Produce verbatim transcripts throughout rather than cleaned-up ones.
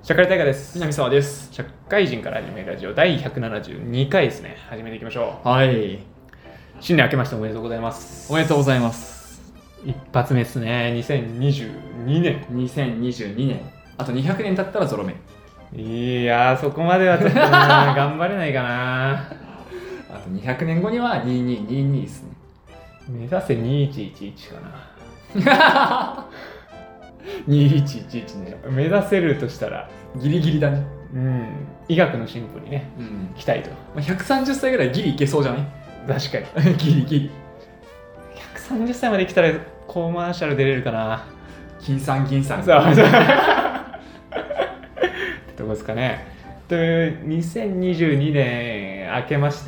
社会大河です。 南沢です。 社会人から始めるラジオだいひゃくななじゅうにかいですね。始めていきましょう。はい。 新年明けましておめでとうございます。 おめでとうございます。 一発目ですね。にせんにじゅうにねん。 にせんにじゅうにねん。あとにひゃくねん経ったらゾロ目。 いやー、そこまではちょっとな頑張れないかな。 あとにひゃくねんごにはにせんにじゅうにですね。 目指せにせんいちじゅういちかな。 にせんいちじゅういちね。 目指せるとしたらギリギリだね。 うん。医学の進歩にね、うん、期待と。 ひゃくさんじゅっさいぐらいギリいけそうじゃない？ 確かに。 ギリギリ。 ひゃくさんじゅっさいまで来たらコマーシャル出れるかな。 金さん銀さん。 そうそう。ってとこですかね。というにせんにじゅうにねん明けまして、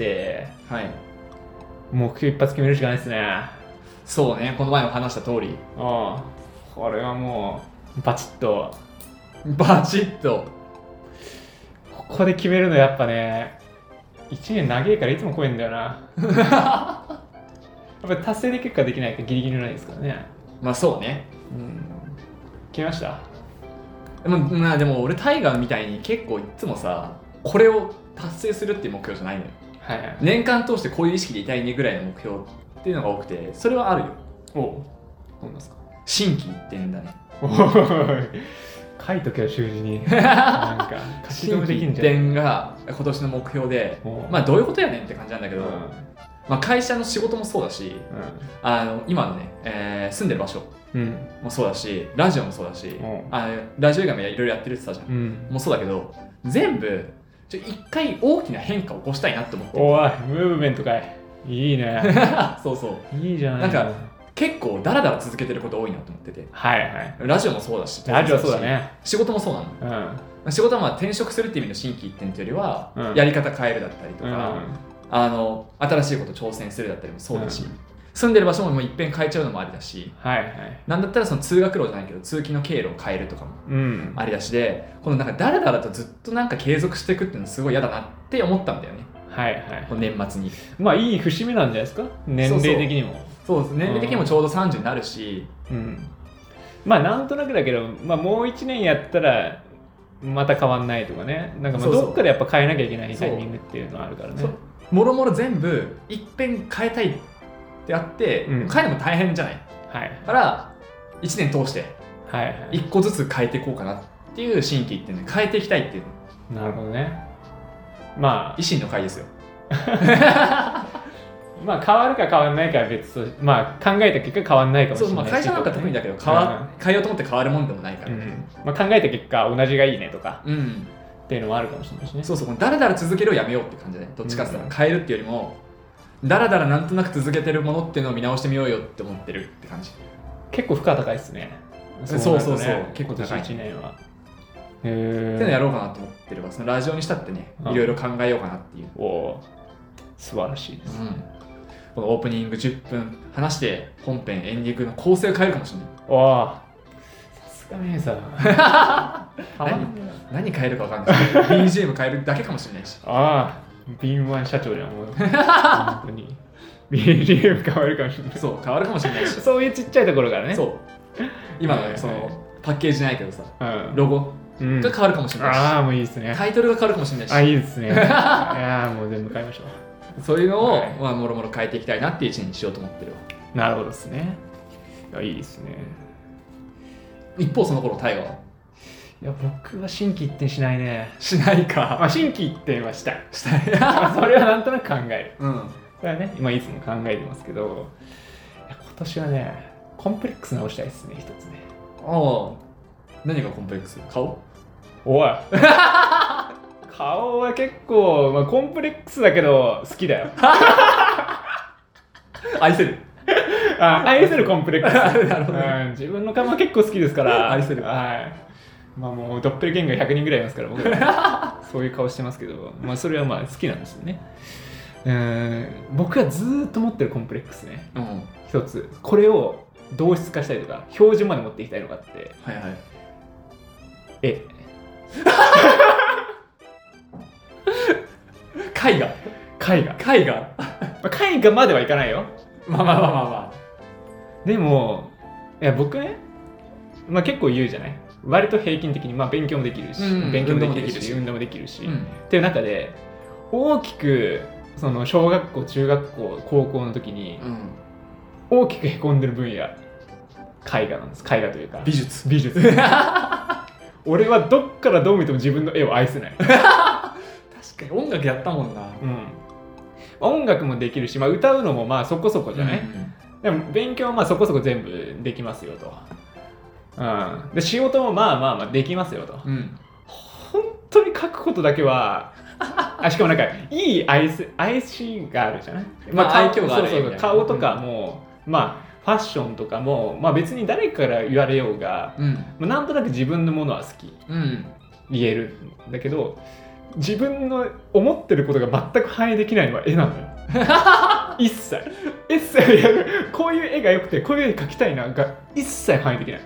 はい。 目標一発決めるしかないですね。 そうね、この前も話した通り。 ああ、これはもうバチッとバチッとここで決めるのやっぱね、いちねん長いからいつも来えんだよな。やっぱり達成できるかできないかギリギリないですからね。 まあそうね。 うん。決めました。 でも、まあ、でも俺タイガーみたいに結構いつもさ、これを達成するっていう目標じゃないのよ。 はいはい、 年間通してこういう意識でいたいねぐらいの目標っていうのが多くて、それはあるよ。 おう、どんなですか？ 心機一転だね。 おい、書いとけよ習字に。なんか書き留めできんじゃん。 心機一転が今年の目標で、まあどういうことやねんって感じなんだけど、うん、まあ会社の仕事もそうだし、うん、あの今のね、えー、住んでる場所もそうだし、ラジオもそうだし、うん、あラジオ以外もいろいろやってるって言ってたじゃん、うん、もうそうだけど、全部ちょ一回大きな変化を起こしたいなって思ってる。 おい、ムーブメントかい。いいね。 そうそう。 いいじゃない。 なんか結構ダラダラ続けてること多いなと思ってて。 はいはい。 ラジオもそうだし、 ラジオそうだね。 仕事もそうなの。うん、仕事はまあ転職するっていう意味の心機一転というよりは、うん、やり方変えるだったりとか、うん、あの新しいこと挑戦するだったりもそうだし、うん、住んでる場所ももういっぺん変えちゃうのもありだし、 はいはい、 なんだったらその通学路じゃないけど通勤の経路を変えるとかもありだしで、うん、このなんかダラダラとずっとなんか継続していくっていうのすごい嫌だなって思ったんだよね。 はいはい。 年末に。 まあいい節目なんじゃないですか。年齢的にも。 そうです。年齢的にもちょうどさんじゅうになるし、 うん、まあなんとなくだけど、まあ、もういちねんやったらまた変わんないとかね。なんかまあどっかでやっぱ変えなきゃいけないタイミングっていうのはあるからね。 もろもろ全部いっぺん変えたいってあって、うん、変えるのも大変じゃない。はい、だからいちねん通していっこずつ変えていこうかなっていう心機一転で変えていきたいっていう。 なるほどね。まあ維新の会ですよ。 まあ変わるか変わらないかは別と、まあ考えた結果変わらないかもしれないし、そう、まあ、 会社なんか特にだけど変わ、うん、変えようと思って変わるもんでもないから、うん、 まあ、考えた結果同じがいいねとか、うん、っていうのもあるかもしれないしね。 そうそう、だらだら続けるをやめようって感じで、ね、どっちかって言ったら変えるっていうよりもだらだらなんとなく続けてるものっていうのを見直してみようよって思ってるって感じ。 結構負荷高いですね。 そうそうそう、 結構高い。いちねんはへーっていうのやろうかなと思ってるわ。そのラジオにしたってね、いろいろ考えようかなっていう。 お素晴らしいです、うん、 このオープニングじゅっぷん話して本編エンディングの構成を変えるかもしれない。 おさすがメイさん。 何, 何変えるか分かんないけど ビージーエム 変えるだけかもしれないし。 ああ、敏腕社長じゃんもう。本当に ビージーエム 変わるかもしれない。 そう変わるかもしれないし、 そういうちっちゃいところからね。 そう今の、ね、そのパッケージじゃないけどさ、うん、ロゴが変わるかもしれないし、 ああもういいですね。 タイトルが変わるかもしれないし、 あいいですね。いやもう全部変えましょう。そういうのを、はい、まあ、もろもろ変えていきたいなっていう一年にしようと思ってるわ。 なるほどですね。いやいいですね。 一方その頃タイガーは、 いや僕は心機一転しないね。 しないか。 まあ心機一転はしたい。 したい。 それはなんとなく考える。 うん。 それはね今いつも考えてますけど、いや今年はねコンプレックス直したいですね一つね。 ああ。何がコンプレックス？顔？ おい。顔は結構、まあ、コンプレックスだけど好きだよ。 愛せる。 あ愛せるコンプレックス。 なるほど、ね、 うん、自分の顔は結構好きですから愛せる。 はい。まあもうドッペルゲンガーひゃくにんぐらいいますから僕はそういう顔してますけど、まあそれはまあ好きなんですよね。うん僕はずーっと持ってるコンプレックスね、うん、一つこれを同質化したりとか標準まで持っていきたいのがあって、 はいはい、 え絵画絵画絵画絵画まではいかないよ。 まあまあまあまあまあ。 でもいや僕ね、まあ、結構言うじゃない割と平均的に、まあ、勉強もできるし、うん、勉強もできるし運動もできるし、うん、っていう中で大きくその小学校中学校高校の時に大きくへこんでる分野、絵画なんです。絵画というか美術美術俺はどっからどう見ても自分の絵を愛せない確かに音楽やったもんな、 うん、音楽もできるし、まあ、歌うのもまあそこそこじゃない、うんうん、でも勉強はまあそこそこ全部できますよと、うん、で仕事もまあまあまあできますよと、うん、本当に書くことだけはあしかもなんかいい愛せ愛しがあるじゃない、 まあ、愛嬌があるそうそうそう顔とかも、うん、まあファッションとかも、まあ、別に誰から言われようが、うんまあ、なんとなく自分のものは好き、うん、言えるんだけど自分の思ってることが全く反映できないのは絵なのよ一切一切こういう絵が良くてこういう絵描きたいなが一切反映できない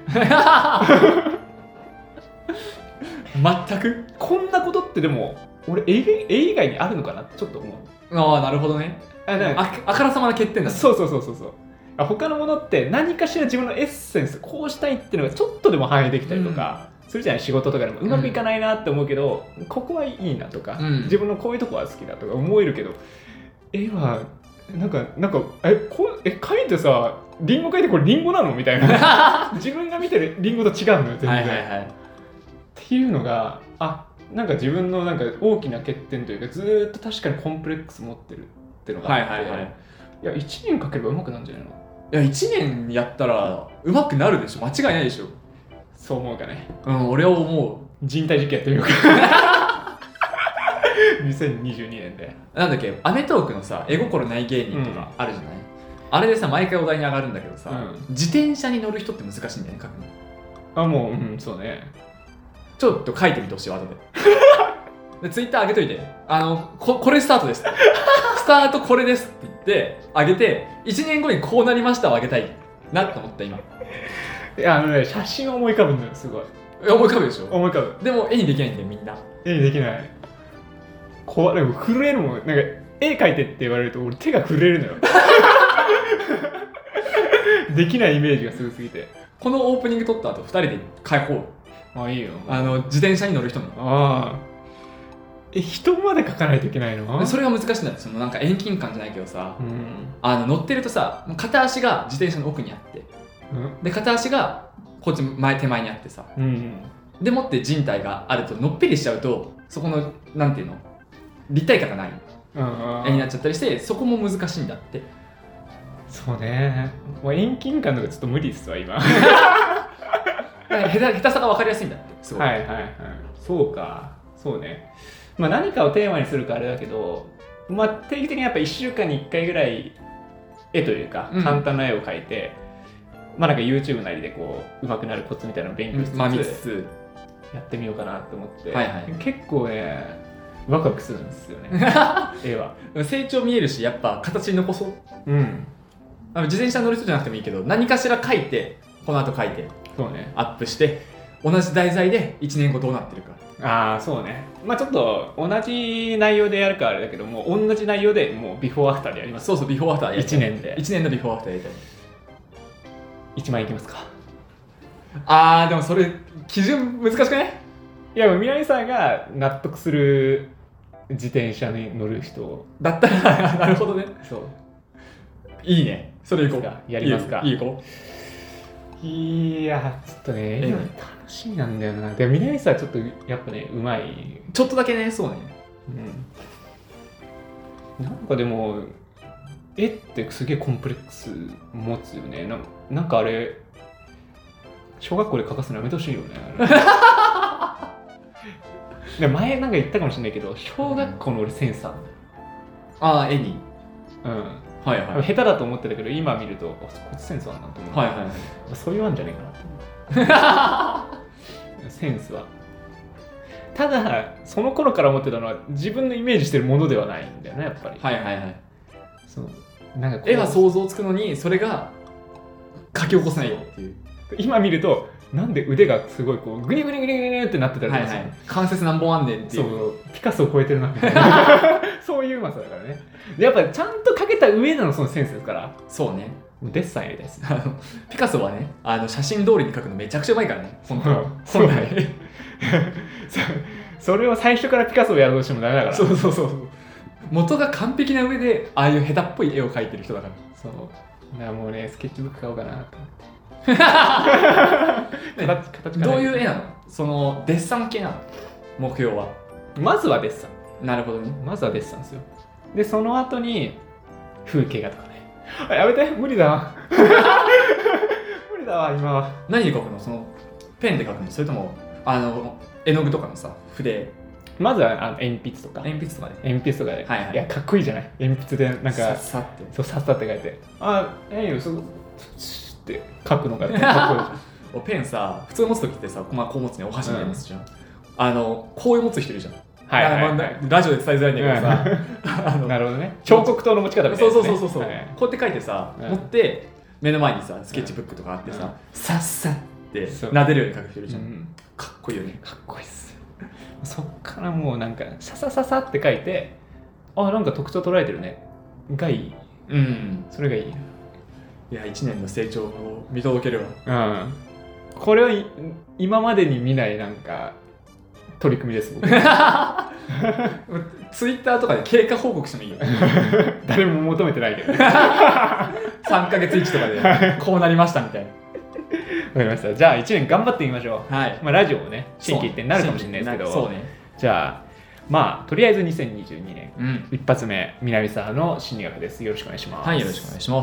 全くこんなことってでも俺絵、絵以外にあるのかなってちょっと思う。 ああなるほどね。 あ, あ, あからさまな欠点だ、ね、 そうそうそうそうそう他のものって何かしら自分のエッセンスこうしたいっていうのがちょっとでも反映できたりとか、うん、するじゃない。仕事とかでもうまくいかないなって思うけど、うん、ここはいいなとか、うん、自分のこういうとこは好きだとか思えるけど絵はなんかなんかえこうえ描いてさリンゴ描いてこれリンゴなのみたいな自分が見てるリンゴと違うのよ全然、はいはいはい、っていうのがあなんか自分のなんか大きな欠点というかずーっと確かにコンプレックス持ってるっていうのがあって、はいはいはい、いやいちねんかければうまくなるんじゃないの。 いやいちねんやったらうまくなるでしょ、間違いないでしょ。 そう思うかね。 うん俺は思う。 人体実験やってみようかにせんにじゅうにねんでなんだっけアメトーークのさ絵心ない芸人とかあるじゃない、うん、あれでさ毎回お題に上がるんだけどさ、うん、自転車に乗る人って難しいんだよね書くの。あもううんそうね。 ちょっと書いてみてほしいわ後ででツイッター上げといてあの こ, これスタートですスタートこれですって言って上げていちねんごにこうなりましたを上げたいなと思った今。 いやあのね写真思い浮かぶんだよすごい。 思い浮かぶでしょ。 思い浮かぶ。 でも絵にできないんだよみんな。 絵にできない。これ震えるもん。なんか絵描いてって言われると俺手が震えるのよできないイメージがすごすぎて。 このオープニング撮った後ふたりで開放。 あいいよ。 あの自転車に乗る人も。 ああえ人まで描かないといけないの。 それが難しいんだって。そのなんか遠近感じゃないけどさ、うん、あの乗ってるとさ片足が自転車の奥にあって、うん、で片足がこっち前手前にあってさ、うん、でもって人体があるとのっぺりしちゃうとそこのなんていうの立体感がない絵になっちゃったりしてそこも難しいんだって。 そうね。もう遠近感とかちょっと無理っすわ今下手、下手さが分かりやすいんだってすごい。 はいはいはい。そうかそうね。まあ何かをテーマにするかあれだけど、まあ定期的にやっぱいっしゅうかんにいっかいぐらい絵というか、うん、簡単な絵を描いてまあなんか YouTube なりでこう上手くなるコツみたいなのを勉強しつつ、まあ、見つつやってみようかなと思って、はいはい、結構ねワクワクするんですよね絵は。 成長見えるしやっぱ形に残そう。 うん。 あの自転車乗る人じゃなくてもいいけど何かしら描いてこの後描いてそうねアップして同じ題材でいちねんごどうなってるか。 ああそうね。まあちょっと同じ内容でやるかあれだけども同じ内容でもうビフォーアフターでやります。 そうそうビフォーアフターやりいちねんでいちねんのビフォーアフターやりたい。 いちまんえんいきますか。 あーでもそれ基準難しくない？ いや南さんが納得する自転車に乗る人だったらなるほどね。 そういいね。それいこう。 やりますか。 いいよ。 いやちょっとね今楽しみなんだよな。でも南さんはちょっとやっぱねうまい。 ちょっとだけねそうね。 うん。なんかでも絵ってすげえコンプレックス持つよね。な, なんかあれ小学校で描かすのやめてほしいよねで前なんか言ったかもしれないけど小学校の俺センスあるんだよ。 ああ絵にうんはいはい、 下手だと思ってたけど今見るとこいつセンスあるなと思う。 はいはいはい、 そういうわんじゃねえかなと思うセンスは。ただその頃から思ってたのは自分のイメージしてるものではないんだよねやっぱり。 はいはいはい。 そうなんか絵は想像つくのにそれが書き起こせないよっていう。 今見るとなんで腕がすごいこうグニグニグニグニってなってたりとか、はいはい、 関節何本あんねんっていう。 そうピカソを超えてるなみたいなそういううまさだからね。でやっぱちゃんと描けた上でのそのセンスですから。 そうね。 デッサンやりたいですね。 ピカソはね、あの写真通りに描くのめちゃくちゃうまいからね、本当本来それを最初からピカソをやろうとしてもダメだから。 そうそうそう。元が完璧な上でああいう下手っぽい絵を描いてる人だから。 そうだからもうね、スケッチブック買おうかなと思って形形どういう絵なの？そのデッサン系なの？目標は。 まずはデッサン。なるほどね。 まずはデッサンですよ。でその後に風景画とかね。あ、やめて、無理だわ無理だわ今は。 何で描くの？そのペンで描くの？それともあの絵の具とかのさ筆？ まずはあの鉛筆とか。 鉛筆とかで。 鉛筆とかで。 はいはい。 いや、かっこいいじゃない。鉛筆でなんか、 さっさって。 そう、さっさって書いて。あ、ええよ、そう、って書くのがかっこいいじゃん。ペンさ、普通持つときってさ、まあ、こう持つね、お箸みたいな持つじゃん。うん、あの、こういう持つ人いるじゃん。 はいはいはい、まあ、 ラジオで伝えづらいんだけどさ。 あのなるほどね。彫刻刀の持ち方みたいな、ね。 そうそうそうそう。はい、こうやって書いてさ、 うん、 持って、目の前にさ、スケッチブックとかあってさ、うん、さっさって撫でるように書く人いるじゃん。うん、かっこいいよね。 かっこいいっす。そっからもうなんかささささって書いて、あ、なんか特徴捉えてるねがいい。 うん、 それがいい。 いや、いちねんの成長を見届けるわ。うん、これは今までに見ないなんか取り組みです僕。 ツイッターとかで経過報告してもいいよ。 誰も求めてないけど。 さんかげついちとかでこうなりましたみたいな。 わかりました。じゃあいちねん頑張ってみましょう。 はい。 まあ、ラジオもね、新規一点になるかもしれないですけど、 そうね。 じゃあ、まあ、とりあえずにせんにじゅうにねん、 うん、 一発目、南沢の心理学です。よろしくお願いします。 はい、よろしくお願いします。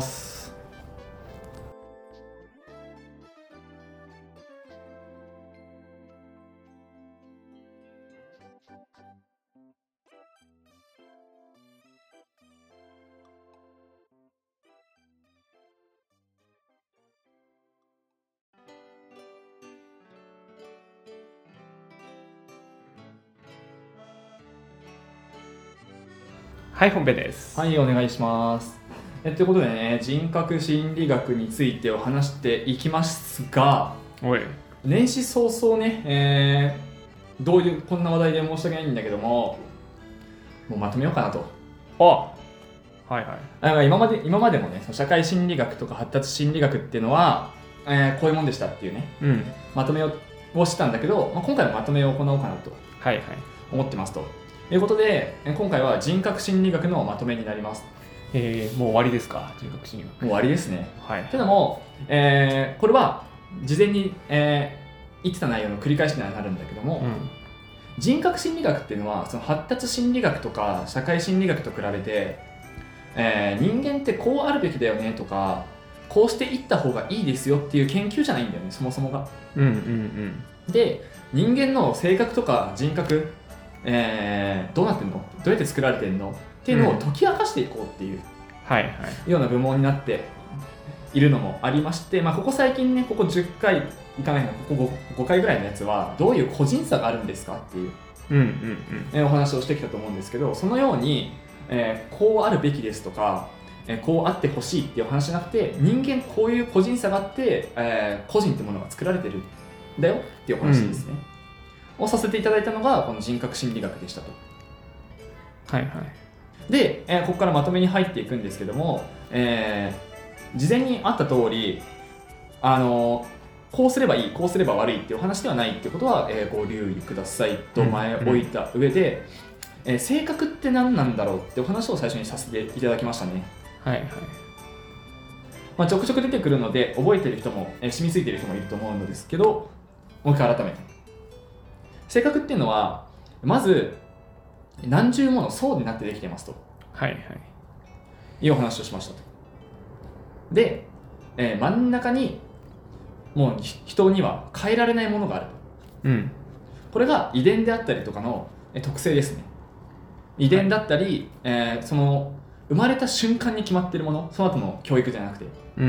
はい、本編です。 はい、お願いします。えということでね、人格心理学についてを話していきますが、 おい年始早々ね、えー、どういうこんな話題で申し訳ないんだけども、もうまとめようかなと。 あ、はいはい。 だから今まで今までもね、その社会心理学とか発達心理学っていうのは、えー、こういうもんでしたっていうね、 うん、 まとめをしたんだけど、まあ、今回もまとめを行おうかなと思ってますと。はいはいということで、今回は人格心理学のまとめになります。 えー、もう終わりですか、人格心理学。もう終わりですね。 はい。 ただも、えー、これは事前に、えー、言ってた内容の繰り返しにはなるんだけども、うん、人格心理学っていうのはその発達心理学とか社会心理学と比べて、えー、人間ってこうあるべきだよねとか、こうしていった方がいいですよっていう研究じゃないんだよね、そもそもが。 うんうんうん。 で、人間の性格とか人格、えー、どうなってんの？どうやって作られてんの？っていうのを解き明かしていこうっていう、 はいはい、 ような部門になっているのもありまして、まあ、ここ最近ね、ここじゅっかいいかないの、ここ 5, ごかいぐらいのやつはどういう個人差があるんですかっていう、 うんうんうんえー、お話をしてきたと思うんですけど、そのように、えー、こうあるべきですとか、えー、こうあってほしいっていう話じゃなくて、人間こういう個人差があって、えー、個人ってものが作られてるんだよっていうお話ですね、うん、をさせていただいたのがこの人格心理学でしたと。 はいはい。 で、えー、ここからまとめに入っていくんですけども、えー、事前にあった通り、あのー、こうすればいい、こうすれば悪いっていうお話ではないってことは、えー、ご留意くださいと前置いた上で、うんうん、えー、性格って何なんだろうってお話を最初にさせていただきましたね。 はいはい。 まあ、ちょくちょく出てくるので覚えてる人も、えー、染みついてる人もいると思うのですけど、もう一回改めて。性格っていうのはまず何重もの層になってできてますと、 はいはい、 いうお話をしましたと。で、えー、真ん中にもう人には変えられないものがある、 うん、 これが遺伝であったりとかの特性ですね。遺伝だったり、はい、えー、その生まれた瞬間に決まっているもの、その後の教育じゃなくて、 うん、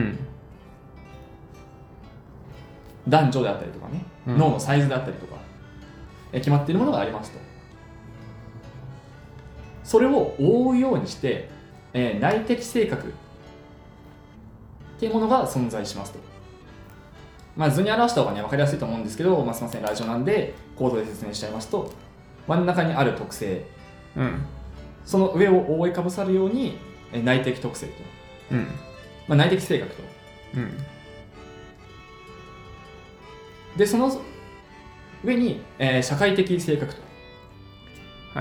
男女であったりとかね、うん、脳のサイズであったりとか、えー、決まっているものがありますと。それを覆うようにして、えー、内的性格っていうものが存在しますと。まあ、図に表した方がね分かりやすいと思うんですけど、まあ、すみませんラジオなんでコードで説明しちゃいますと、真ん中にある特性、 うん、 その上を覆いかぶさるように内的特性と、 うん、 まあ、内的性格と、うん、でその上に、えー、社会的性格と、 はいはい、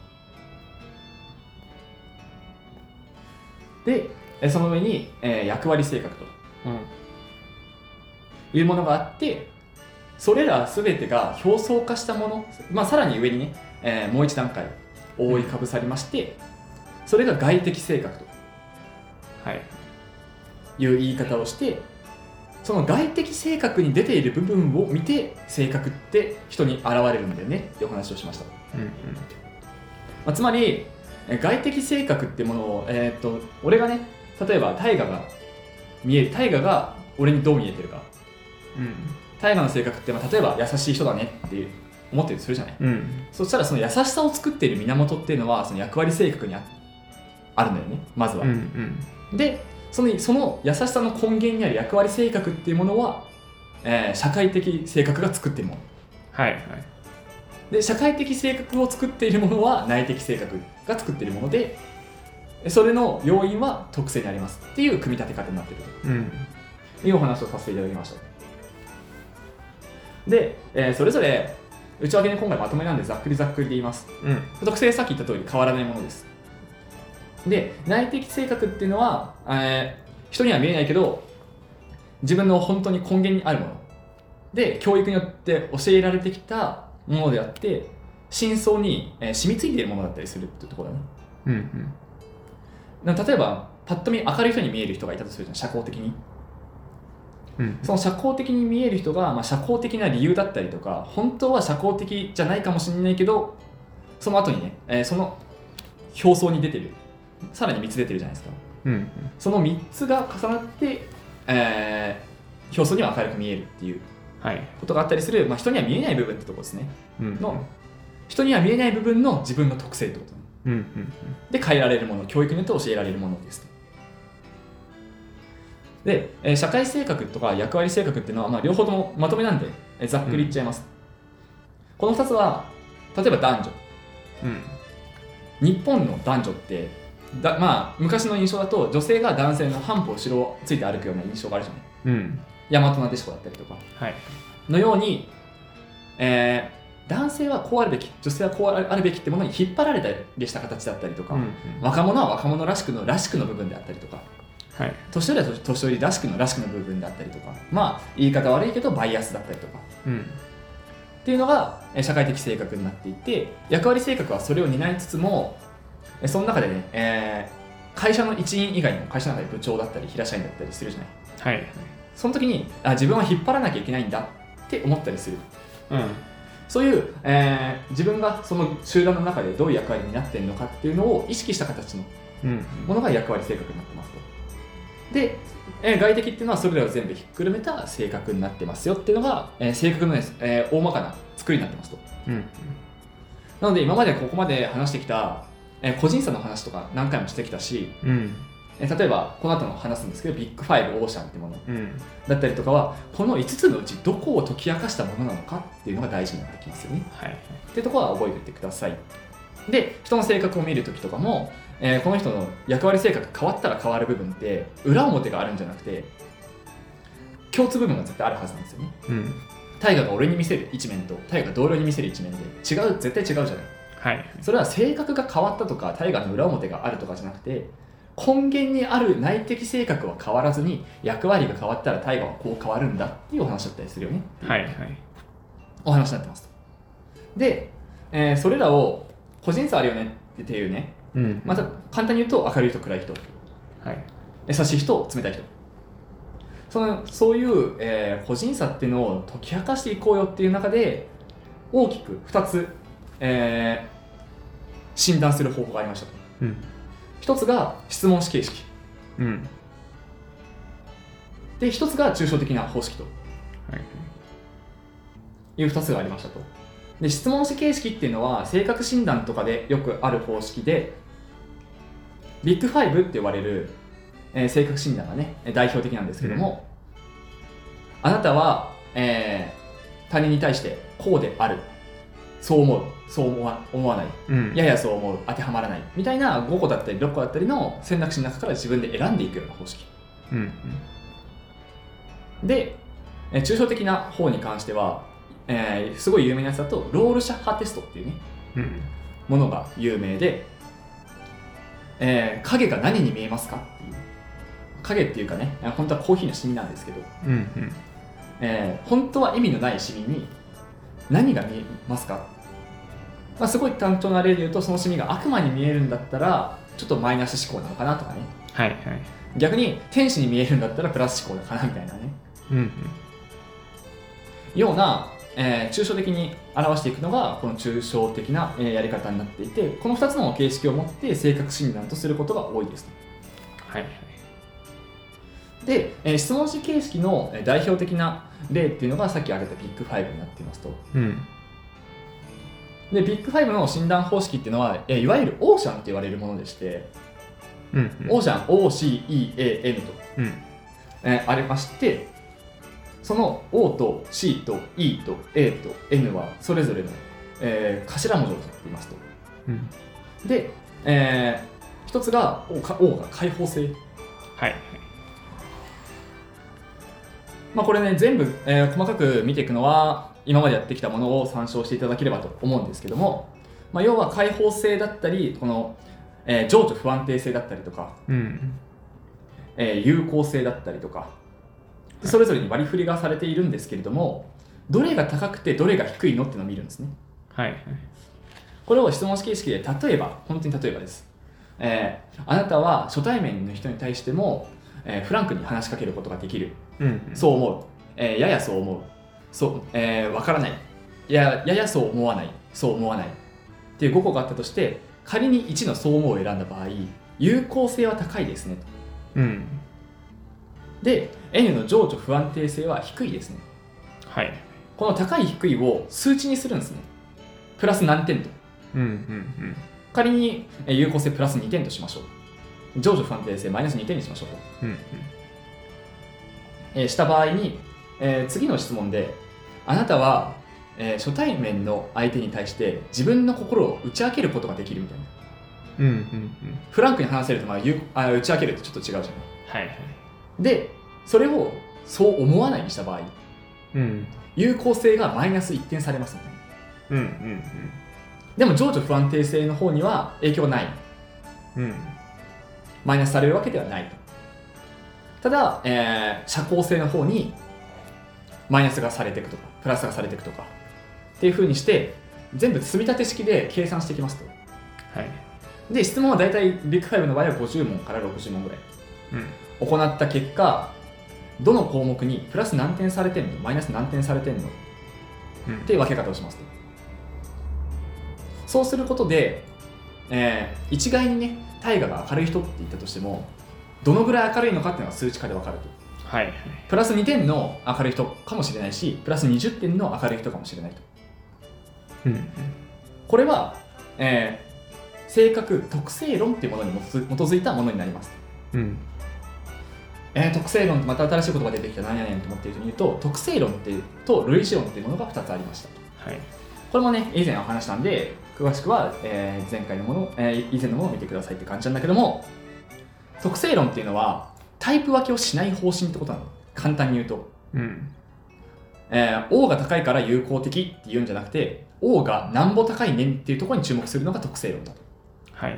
でその上に、えー、役割性格と、うん、いうものがあって、それら全てが表層化したもの、まあ、さらに上にね、えー、もう一段階覆いかぶさりまして、それが外的性格と、はい、いう言い方をして、その外的性格に出ている部分を見て性格って人に現れるんだよねっていうお話をしました、うんうん、まあ、つまり外的性格ってものを、えー、っと俺がね、例えば大河が見える、大河が俺にどう見えてるか、うん、大河の性格って、まあ、例えば優しい人だねって思ってるとするじゃない、うん、そしたらその優しさを作っている源っていうのはその役割性格に あ, あるんだよね、まずは、うんうん、でその、その優しさの根源にある役割性格っていうものは、えー、社会的性格が作っているもの、はいはい、で社会的性格を作っているものは内的性格が作っているもので、それの要因は特性にありますっていう組み立て方になっていると、うん、いうお話をさせていただきました。で、えー、それぞれ内訳に今回まとめなんでざっくりざっくりで言います、うん、特性さっき言った通り変わらないものです。で内的性格っていうのは、えー、人には見えないけど自分の本当に根源にあるもので、教育によって教えられてきたものであって深層に、えー、染みついているものだったりするっていうところだね、うんうん、例えばパッと見明るい人に見える人がいたとするじゃん、社交的に、うん、その社交的に見える人が、まあ、社交的な理由だったりとか本当は社交的じゃないかもしれないけどその後にね、えー、その表層に出てる、さらにみっつ出てるじゃないですか、うんうん、そのみっつが重なって、えー、表層には明るく見えるっていうことがあったりする、まあ、人には見えない部分ってところですね、うんうん、の人には見えない部分の自分の特性ってこと、うんうんうん、で変えられるもの、教育によって教えられるものです。で、えー、社会性格とか役割性格っていうのは、まあ、両方ともまとめなんで、えー、ざっくり言っちゃいます、うん、このふたつは例えば男女、うん、日本の男女ってだ、まあ、昔の印象だと女性が男性の半歩後ろをついて歩くような印象があるじゃない、うん、大和なでしこだったりとか、はい、のように、えー、男性はこうあるべき、女性はこうあるべきってものに引っ張られたりした形だったりとか、うんうん、若者は若者らしくのらしくの部分であったりとか、はい、年寄りは年寄りらしくのらしくの部分であったりとか、まあ言い方悪いけどバイアスだったりとか、うん、っていうのが社会的性格になっていて、役割性格はそれを担いつつもその中でね、えー、会社の一員以外にも会社の中で部長だったり平社員だったりするじゃない、はい、その時にあ自分は引っ張らなきゃいけないんだって思ったりする、うん、そういう、えー、自分がその集団の中でどういう役割になっているのかっていうのを意識した形のものが役割性格になってますと。で、えー、外的っていうのはそれらを全部ひっくるめた性格になってますよっていうのが、えー、性格の、ねえー、大まかな作りになってますと、うん、なので今までここまで話してきた、えー、個人差の話とか何回もしてきたし、うんえー、例えばこの後も話すんですけどビッグファイブオーシャンってもの、うん、だったりとかはこのいつつのうちどこを解き明かしたものなのかっていうのが大事になってきますよね、はい、っていうところは覚えておいてください。で人の性格を見るときとかもえー、この人の役割性格変わったら変わる部分って裏表があるんじゃなくて共通部分が絶対あるはずなんですよね、うん、大河が俺に見せる一面と大河が同僚に見せる一面で違う、絶対違うじゃない、はい、それは性格が変わったとか大河の裏表があるとかじゃなくて根源にある内的性格は変わらずに役割が変わったら大河はこう変わるんだっていうお話だったりするよね、はいはい、お話になってます。で、えー、それらを個人差あるよねっていうね、うん、また簡単に言うと明るい人暗い人、はい、優しい人冷たい人、そのそういう、えー、個人差っていうのを解き明かしていこうよっていう中で大きくふたつ、えー、診断する方法がありました、うん、ひとつが質問式形式、うん、でひとつが抽象的な方式と、はい、いうふたつがありましたと。で質問式形式っていうのは性格診断とかでよくある方式でビッグファイブって呼ばれる、えー、性格診断がね代表的なんですけども、うん、あなたは、えー、他人に対してこうである、そう思う、そう思わ、思わない、うん、ややそう思う、当てはまらないみたいなごこだったりろっこだったりの選択肢の中から自分で選んでいくような方式、 うんうん、で、えー、抽象的な方に関しては、えー、すごい有名なやつだとロールシャッハテストっていうね、うん、ものが有名で、えー、影が何に見えますかっていう、影っていうかね、本当はコーヒーのシミなんですけど、うんうんえー、本当は意味のないシミに何が見えますか、まあ、すごい単調な例で言うと、そのシミが悪魔に見えるんだったらちょっとマイナス思考なのかなとかね、 はいはい、 逆に天使に見えるんだったらプラス思考だかなみたいなね、うんうん、ような、えー、抽象的に表していくのがこの抽象的な、えー、やり方になっていて、このふたつの形式を持って性格診断とすることが多いです。はいはい。で、えー、質問紙形式の代表的な例っていうのがさっき挙げたビッグファイブになっていますと。うん、で、ビッグファイブの診断方式っていうのは、えー、いわゆるオーシャンって言われるものでして、うんうん、オーシャン オーシーイーエーエヌ と、うんえー、ありまして、その O と C と E と A と N はそれぞれの、えー、頭文字を取っていますと。うん、で、えー、一つが O が, o が開放性。はい。まあ、これね、全部、えー、細かく見ていくのは今までやってきたものを参照していただければと思うんですけども、まあ、要は開放性だったり、この、えー、情緒不安定性だったりとか、うんえー、有効性だったりとか、それぞれに割り振りがされているんですけれども、どれが高くてどれが低いのっていうのを見るんですね。はい。これを質問式形式で、例えば、本当に例えばです。えー、あなたは初対面の人に対しても、えー、フランクに話しかけることができる。うんうん、そう思う。えー、ややそう思う。そう、えー、わからない。いや、ややそう思わない。そう思わない。っていうごこがあったとして、仮にいちのそう思うを選んだ場合、有効性は高いですねと。うん。で、N の情緒不安定性は低いですね。はい。この高い低いを数値にするんですね。プラス何点と。うんうんうん。仮に有効性プラスにてんとしましょう。情緒不安定性マイナスにてんにしましょうと。うんうんえー、した場合に、えー、次の質問で、あなたは、えー、初対面の相手に対して自分の心を打ち明けることができるみたいな。うんうんうん。フランクに話せると、まあ、ゆあ打ち明けるってちょっと違うじゃない。はいはい。で、それをそう思わないにした場合、うん、有効性がマイナスいってんされますね。うんうんうん。でも情緒不安定性の方には影響がない。うん。マイナスされるわけではないと。ただ、えー、社交性の方にマイナスがされていくとか、プラスがされていくとかっていう風にして、全部積み立て式で計算していきますと。はい。で、質問はだいたいビッグファイブの場合はごじゅうもんからろくじゅうもんぐらい。うん。行った結果、どの項目にプラス何点されてんの、マイナス何点されてんの、うん、っていう分け方をしますと。そうすることで、えー、一概にね、大我が明るい人って言ったとしても、どのぐらい明るいのかっていうのが数値化で分かると。はい。プラスにてんの明るい人かもしれないし、プラスにじゅってんの明るい人かもしれないと。うん、これは、えー、性格特性論っていうものに基づいたものになります。うんえー、特性論ってまた新しい言葉出てきた何やねんと思っている人に言うと、特性論ってと類似論っていうものがふたつありました。はい、これもね、以前お話したんで、詳しくは、えー、前回のもの、えー、以前のものを見てくださいって感じなんだけども、特性論っていうのはタイプ分けをしない方針ってことなの。簡単に言うと。うんえー、O が高いから有効的って言うんじゃなくて、O がなんぼ高いねんっていうところに注目するのが特性論だと。はい。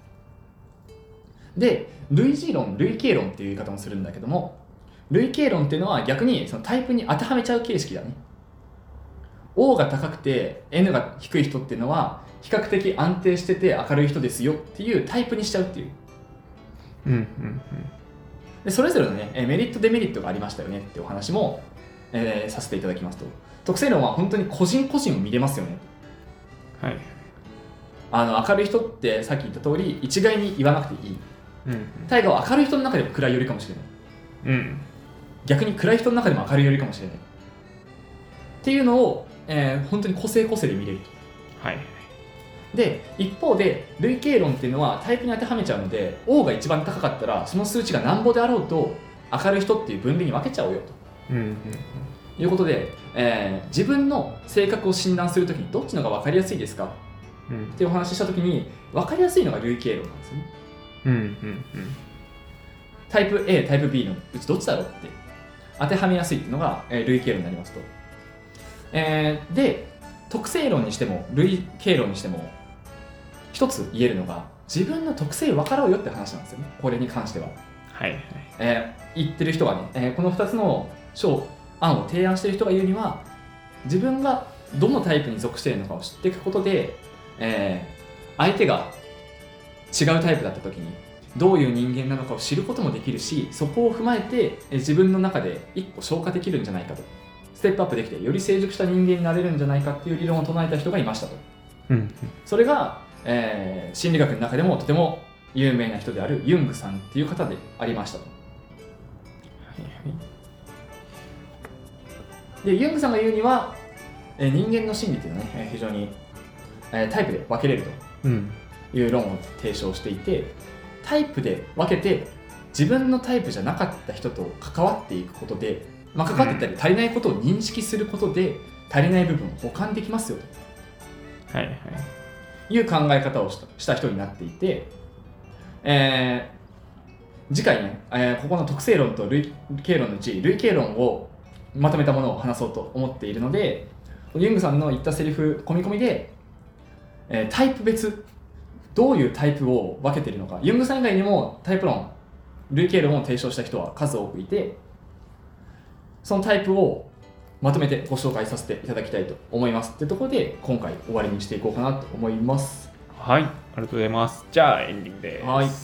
で、類似論、類型論っていう言い方もするんだけども、類型論っていうのは逆にそのタイプに当てはめちゃう形式だね。O が高くて N が低い人っていうのは比較的安定してて明るい人ですよっていうタイプにしちゃうっていう。うんうんうん、でそれぞれのねメリットデメリットがありましたよねってお話も、えー、させていただきますと、特性論は本当に個人個人を見れますよね。はい。あの明るい人ってさっき言った通り一概に言わなくていい。うんうん、大我は明るい人の中でも暗いよりかもしれない。うん、逆に暗い人の中でも明るいよりかもしれない。っていうのを、えー、本当に個性個性で見れると。はい。で、一方で類型論っていうのはタイプに当てはめちゃうので、O が一番高かったらその数値がなんぼであろうと明るい人っていう分類に分けちゃおうよと、うんうんうん、いうことで、えー、自分の性格を診断するときにどっちのが分かりやすいですか、うん、っていうお話ししたときに分かりやすいのが類型論なんですよね。うんうんうん、 タイプ A、タイプ B のうちどっちだろうって当てはめやすいっていうのが、えー、類型論になりますと。えー、で、特性論にしても類型論にしても一つ言えるのが、自分の特性分かろうよって話なんですよね、これに関しては。 はいはい。 えー、言ってる人がね、えー、このふたつの章案を提案している人が言うには、自分がどのタイプに属しているのかを知っていくことで、えー、相手が違うタイプだった時にどういう人間なのかを知ることもできるし、そこを踏まえて、えー、自分の中で一個消化できるんじゃないかと、ステップアップできてより成熟した人間になれるんじゃないかっていう理論を唱えた人がいましたと。 うん、 それが、えー、心理学の中でもとても有名な人であるユングさんっていう方でありましたと。はいはい、でユングさんが言うには、えー、人間の心理っていうのはね、非常に、えー、タイプで分けれるという論を提唱していて、タイプで分けて自分のタイプじゃなかった人と関わっていくことで、まあ、関わっていったり足りないことを認識することで足りない部分を補完できますよと、はいはい、いう考え方をした、した人になっていて、えー、次回ね、えー、ここの特性論と類型論のうち類型論をまとめたものを話そうと思っているので、ユングさんの言ったセリフ込み込みで、えー、タイプ別どういうタイプを分けているのか、ユングさん以外にもタイプ論類型論を提唱した人は数多くいて、そのタイプをまとめてご紹介させていただきたいと思いますってところで、今回終わりにしていこうかなと思います。 はい、ありがとうございます。じゃあエンディングです。はい。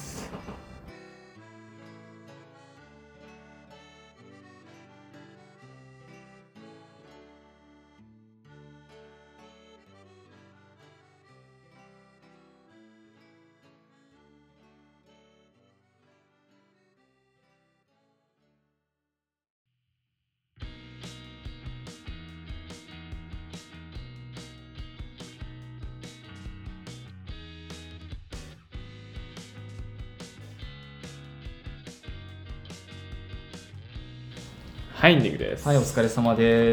はい、エンディングです。 はい、お疲れ様です。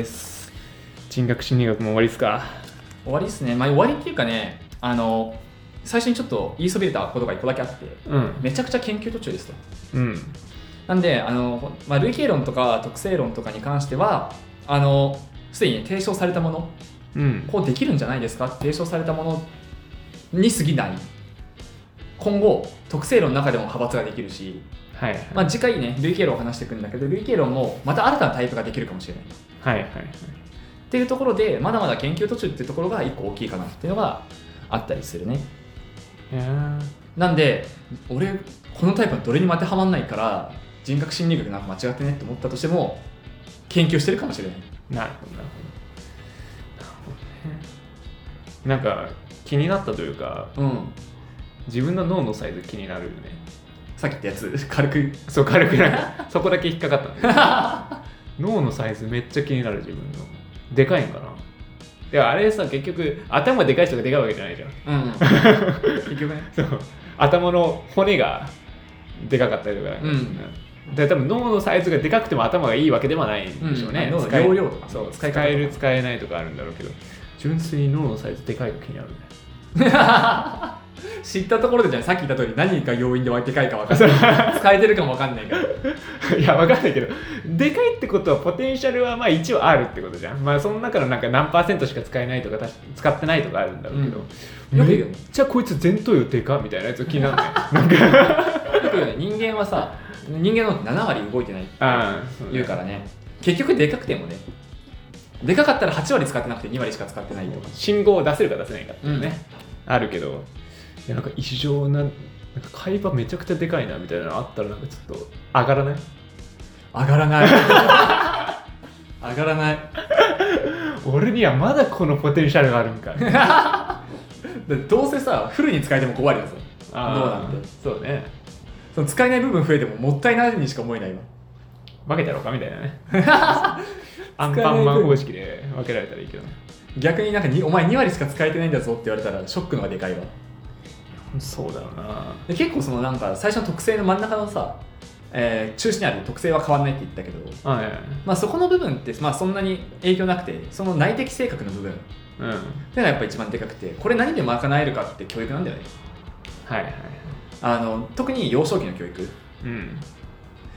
人格心理学も終わりですか？ 終わりですね。まあ、終わりっていうかね、あの最初にちょっと言いそびれたことがいっこだけあって、うん、めちゃくちゃ研究途中ですと。うん、なんで、あの、まあ、類型論とか特性論とかに関しては、あのすでに、ね、提唱されたもの、うん、こうできるんじゃないですかって提唱されたものに過ぎない。今後、特性論の中でも派閥ができるし、はいはい、まあ、次回ね、類型論を話していくんだけど、類型論もまた新たなタイプができるかもしれない。はいはいはい。っていうところで、まだまだ研究途中っていうところが一個大きいかなっていうのがあったりするね。なんで、俺、このタイプはどれにも当てはまらないから、人格心理学なんか間違ってねって思ったとしても、研究してるかもしれない。 なるほど、なるほど。なるほどね。なんか、気になったというか、うん、自分の脳のサイズ気になるよね。 さっきってやつ軽くそう軽くなんかそこだけ引っかかったんで脳のサイズめっちゃ気になる。自分のでかいんかな。でもあれさ、結局頭でかい人がでかいわけじゃないじゃん、うん、結局ねそう頭の骨がでかかったりとか、うん、で多分脳のサイズがでかくても頭がいいわけではないんでしょうね、うん、 使え容量とかそう使える使えないとかあるんだろうけど、純粋に脳のサイズでかいの気になるね知ったところでじゃあさっき言った通り何が要因ででかいか分かんない使えてるかも分かんないからいや分かんないけど、でかいってことはポテンシャルはまあ一応あるってことじゃん。まあその中のなんか何パーセントしか使えないとか使ってないとかあるんだろうけど、うん、よく言うよね、じゃあこいつ前頭葉でかみたいなやつ気になるねなんかよく言うね、人間はさ、人間のななわり動いてないって言うからね、ね、結局でかくてもね、でかかったらはちわり使ってなくてにわりしか使ってないとか、 信号を出せるか出せないかっていうね、うん、あるけど、いやなんか異常な、なんか海馬めちゃくちゃでかいなみたいなのあったらなんかちょっと上がらない？ 上がらない上がらない俺にはまだこのポテンシャルがあるんかどうせさフルに使えてもごわりだぞ脳なんて。 そうね、 その使えない部分増えてももったいないにしか思えないわ。 分けたろうかみたいなねアンパンマン方式で分けられたらいいけどね。 逆になんかにお前にわりしか使えてないんだぞって言われたらショックのがでかいわ。 そうだろうな。 で結構そのなんか最初の特性の真ん中のさ、えー、中心にある特性は変わらないって言ったけど、はいはいはい、まあ、そこの部分って、まあ、そんなに影響なくて、その内的性格の部分、うん、っていうのがやっぱ一番でかくて、これ何で賄えるかって教育なんだよね。はいはいはい。あの特に幼少期の教育、うん、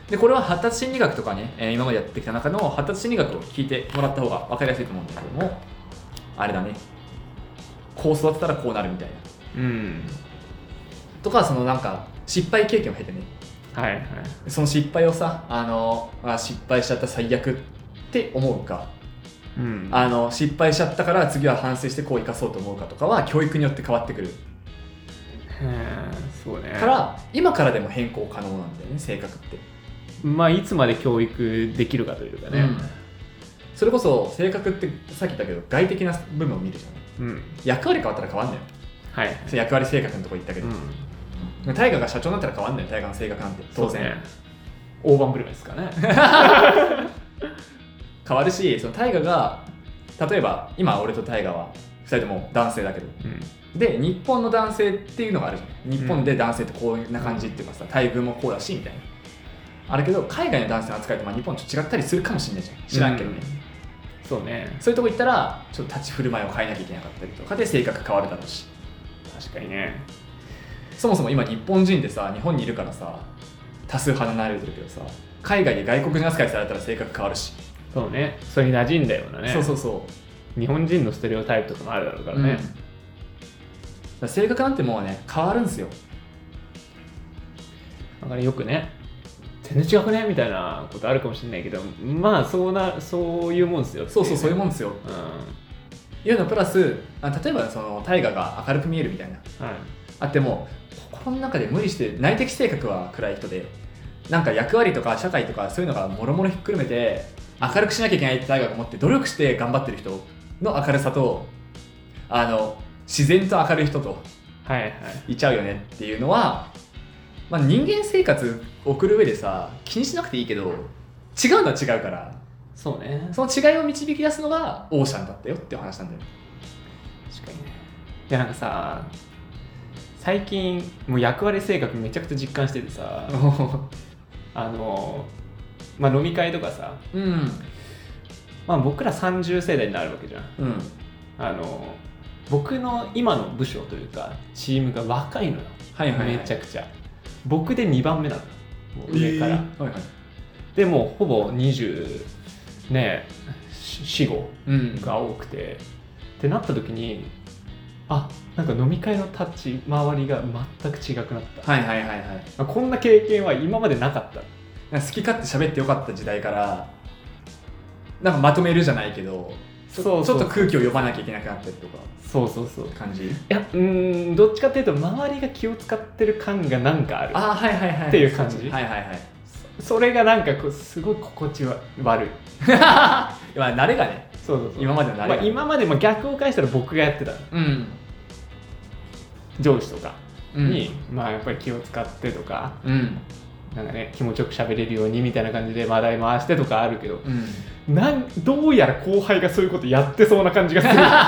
でこれは発達心理学とかね、えー、今までやってきた中の発達心理学を聞いてもらった方が分かりやすいと思うんですけども、あれだね、こう育てたらこうなるみたいな、うん、とかそのなんか失敗経験を経てね、はいはい、その失敗をさ、あのあ失敗しちゃった最悪って思うか、うん、あの失敗しちゃったから次は反省してこう生かそうと思うかとかは教育によって変わってくる。 そうね、 から今からでも変更可能なんだよね、性格って。 まあいつまで教育できるかというかね、うん、 それこそ性格ってさっき言ったけど外的な部分を見るじゃん、うん、役割変わったら変わんないよ、はい、役割性格のとこ行ったけど、うん、大河が社長になったら変わんないよ、大河の性格なんて当然、ね、 大盤振る舞いですかね変わるし、その大河が例えば今俺と大河はふたりとも男性だけど、うん、で日本の男性っていうのがあるじゃん。日本で男性ってこういうな感じっていうかさ、待遇もこうだしみたいなあるけど、海外の男性の扱いってまあ日本と違ったりするかもしれないじゃん、知らんけどね、 うん、そうね、 そういうとこ行ったらちょっと立ち振る舞いを変えなきゃいけなかったりとかで性格変わるだろうし。 確かにね。 そもそも今日本人ってさ、日本にいるからさ多数派になれてるけどさ、海外で外国人扱いされたら性格変わるし。 そうね、それに馴染んだようなね。 そうそうそう、 日本人のステレオタイプとかもあるだろうからね、うん、だから性格なんてもうね変わるんですよ。 だからよくね、全然違くねみたいなことあるかもしれないけど、まあそうなそういうもんですよ。 そうそう、そういうもんですよ、うん、いうのプラス、あ例えばその大河が明るく見えるみたいな、はい、あっても心の中で無理して内的性格は暗い人で、なんか役割とか社会とかそういうのがもろもろひっくるめて明るくしなきゃいけないって大河が思って努力して頑張ってる人の明るさと、あの自然と明るい人といちゃうよねっていうのは、まあ、人間生活送る上でさ気にしなくていいけど、違うのは違うから、 そうね、 その違いを導き出すのがオーシャンだったよっていう話なんだよ。 確かにね。いやなんかさ、最近もう役割性格めちゃくちゃ実感しててさあのまあ飲み会とかさ、うん、まあ僕らさんじゅう世代になるわけじゃん、うん、あの僕の今の部署というかチームが若いのよ、はいはいはい、めちゃくちゃ僕でにばんめなの、もう上から、えーはいはい、でもうほぼにじゅうねよん、ごが多くて、うん、ってなった時に、あ、なんか飲み会の立ち回りが全く違くなった。はいはいはいはい。こんな経験は今までなかった。 好き勝手喋ってよかった時代から、なんかまとめるじゃないけど、そうそうそう、ちょっと空気を読まなきゃいけなくなったりとか。 そうそうそう。 感じ。いや、うーん、どっちかっていうと周りが気を使ってる感がなんかある。 あ、はいはいはい。 っていう感じ。 はいはいはい。 そ, それがなんかこうすごい心地悪い。 まあ慣れがね。 そうそうそう。 今までの慣れが、 まあ、今までも逆を返したら僕がやってた。うん。上司とかに、うん、まあやっぱり気を使ってとか、うん、なんかね気持ちよく喋れるようにみたいな感じで話題回してとかあるけど、うん、なんどうやら後輩がそういうことやってそうな感じが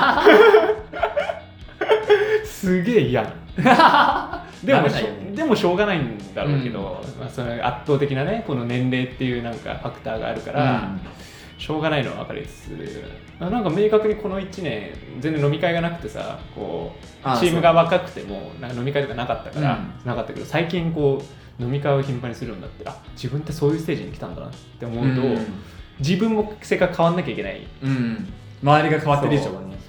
するすげえ嫌でもしょでもしょうがないんだろうけど、うんまあ、その圧倒的なねこの年齢っていうなんかファクターがあるから、うんしょうがないのは分かりつつ、なんか明確にこのいちねん全然飲み会がなくてさ、こうチームが若くてもなんか飲み会とかなかったから、うん、なかったけど最近こう飲み会を頻繁にするようになって、あ、自分ってそういうステージに来たんだなって思うと、うん、自分も性格変わんなきゃいけない、うん、 周りが変わってる以上はね。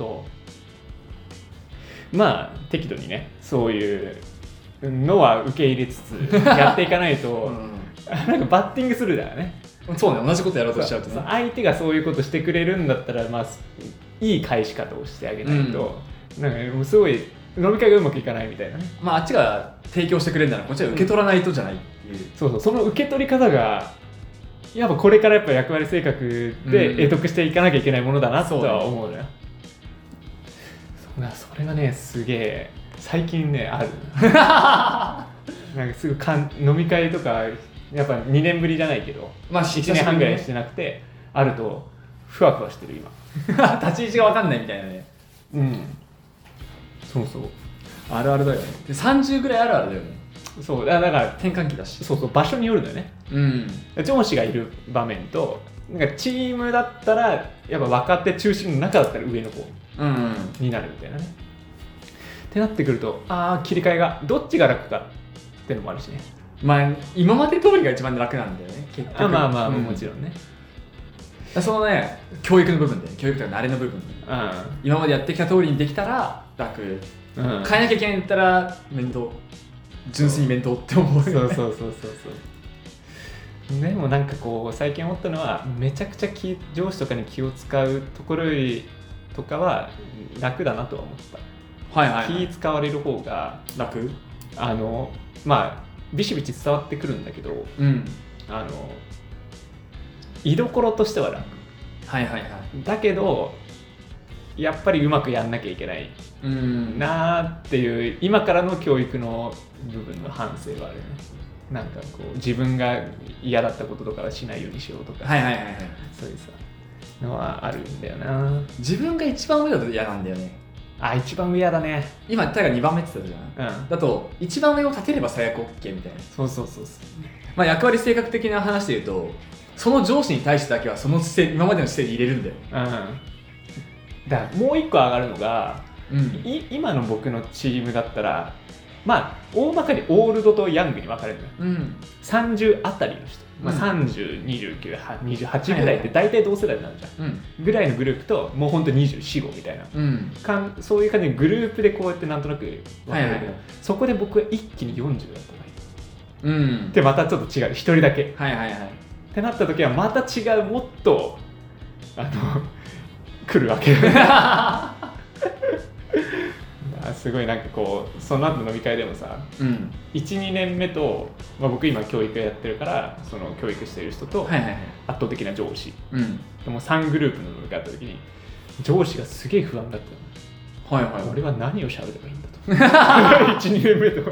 そうまあ適度にねそういうのは受け入れつつやっていかないと、うん、なんかバッティングするだよね。 そうね、同じことやろうとしちゃうとね。 相手がそういうことしてくれるんだったら、まあ、いい返し方をしてあげないと、うん、なんかもうすごい飲み会がうまくいかないみたいなね。 まあ、あっちが提供してくれるならこっちは受け取らないとじゃないっていう、うん、 そうそう、その受け取り方がやっぱこれからやっぱ役割性格で得得していかなきゃいけないものだなとは思うのよ、うん、そうね、それがねすげえ最近ねあるなんかすぐかん飲み会とかやっぱにねんぶりじゃないけど、まあ、いちねんはんぐらいしてなくてあるとふわふわしてる今立ち位置が分かんないみたいなね。 うんそうそうあるあるだよね。でさんじゅうぐらいあるあるだよね。 そうだから転換期だし、 そうそう場所によるんだよね。うん上司がいる場面となんかチームだったらやっぱ若手中心の中だったら上の方になるみたいなね、うんうん、ってなってくるとああ切り替えがどっちが楽かってのもあるしね。 まあ、今まで通りが一番楽なんだよね。 結局。 あまあまあ、うん、もちろんね。 そのね、教育の部分で、教育というか慣れの部分で、うん、今までやってきた通りにできたら楽、うん、変えなきゃいけないんだったら面倒、純粋に面倒って思うよね。 そうそうそうそうそう。でもなんかこう最近思ったのは、めちゃくちゃ気上司とかに気を使うところよりとかは楽だなとは思った。はいはいはい、気使われる方が楽。 あのまあビシビチ伝わってくるんだけど、うん、あの居所としては楽、 はいはいはい、 だけどやっぱりうまくやんなきゃいけないなっていう今からの教育の部分の反省はあるね。なんかこう自分が嫌だったこととかはしないようにしようとか、 はいはいはいはい、 そういうさのはあるんだよな。 自分が一番上だと嫌なんだよね。 あ、一番上だね。 今タイがにばんめって言ってたじゃん、うん、だと一番上を立てれば最悪 OK みたいな。 そうそうそうそう、 まあ、役割性格的な話で言うと、その上司に対してだけはその姿勢、今までの姿勢で入れるんだよ、 うん、だからもう一個上がるのが、うん、い今の僕のチームだったらまあ大まかにオールドとヤングに分かれるのよ、うん、さんじゅうあたりの人、まあ、さんじゅう、にじゅうきゅう、にじゅうはちぐらいって大体同世代になるじゃん、うん、ぐらいのグループともうほんとにじゅうよん、ごみたいな、うん、かんそういう感じでグループでこうやってなんとなく分かれるけど、そこで僕は一気によんじゅうだったの、うん、でまたちょっと違う、ひとりだけ、 はいはいはい、 ってなった時はまた違う、もっとあの来るわけすごいなんかこうその後飲み会でもさ、うん、いち、にねんめと、まあ、僕今教育やってるからその教育してる人と圧倒的な上司、はいはいはい、でもさんグループの飲み会あった時に上司がすげえ不安だったの、はいはいはい、俺は何を喋ればいいんだといち、にねんめと